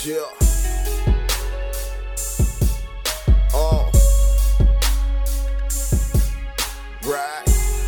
Yeah. Oh. Right.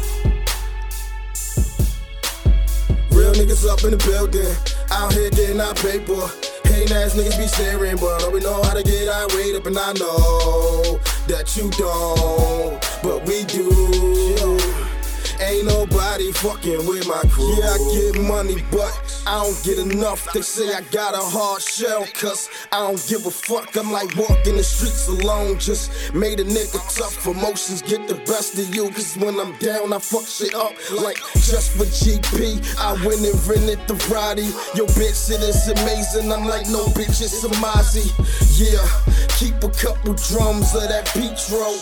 Real niggas up in the building, out here getting our paper. Hating ass niggas be staring, but we know how to get our weight up, and I know that you don't, but we do. Ain't nobody fucking with my crew. Yeah, I get money, but I don't get enough. They say I got a hard shell, cause I don't give a fuck. I'm like walking the streets alone, just made a nigga tough. Emotions get the best of you, cause when I'm down, I fuck shit up. Like just for GP, I went and rented the Roddy. Yo, bitch, it is amazing. I'm like, no, bitch, it's a Mozzie. Yeah, keep a couple drums of that Petro.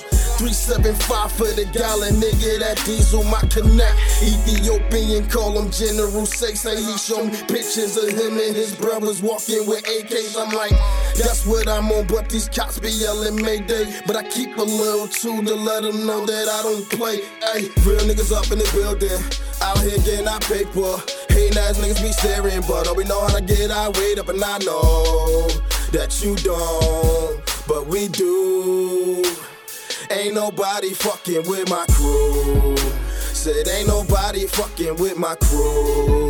375 for the gallon, nigga, that diesel, my connect. Ethiopian, call him General Say he show me pictures of him and his brothers walking with AKs. I'm like, that's what I'm on, but these cops be yelling Mayday. But I keep a little too to let them know that I don't play. Ay, real niggas up in the building, out here getting our paper. Hating ass niggas be staring, but we know how to get our weight up, and I know that you don't, but we do. Ain't nobody fucking with my crew. Said ain't nobody fucking with my crew.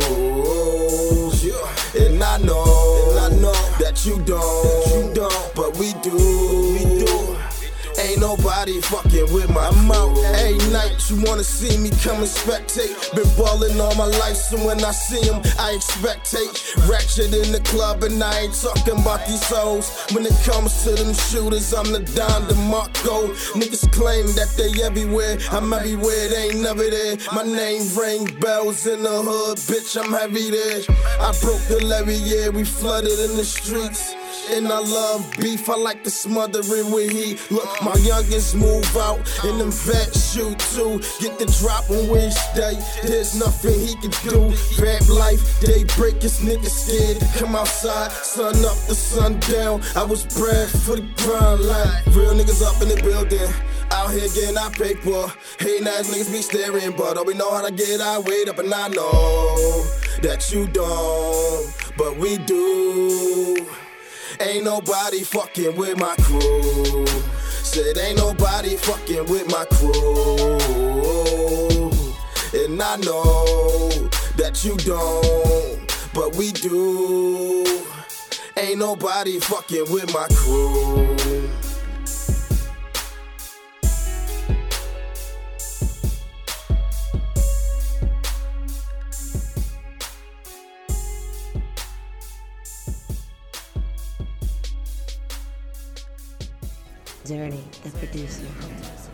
Yeah. And I know that you don't, but we do. Ain't nobody fucking with my crew. I'm out every night, you wanna see me come and spectate. Been ballin' all my life, so when I see them, I expectate. Ratchet in the club, and I ain't talking about these hoes. When it comes to them shooters, I'm the Don DeMarco. Niggas claim that they everywhere, I'm everywhere, they ain't never there. My name ring bells in the hood, bitch, I'm heavy there. I broke the levee, yeah, we flooded in the streets. And I love beef, I like to smother it with heat. Look, my youngest move out, and them vets shoot too. Get the drop on which day, there's nothing he can do. Vamp life, daybreak, this nigga scared to come outside. Sun up to sundown, I was bred for the grind. Like real niggas up in the building, out here getting our paper. Hating ass niggas be staring, but we know how to get our weight up, and I know that you don't, but we do. Ain't nobody fucking with my crew. Said ain't nobody fucking with my crew. And I know that you don't, but we do. Ain't nobody fucking with my crew. Dirty, the producer.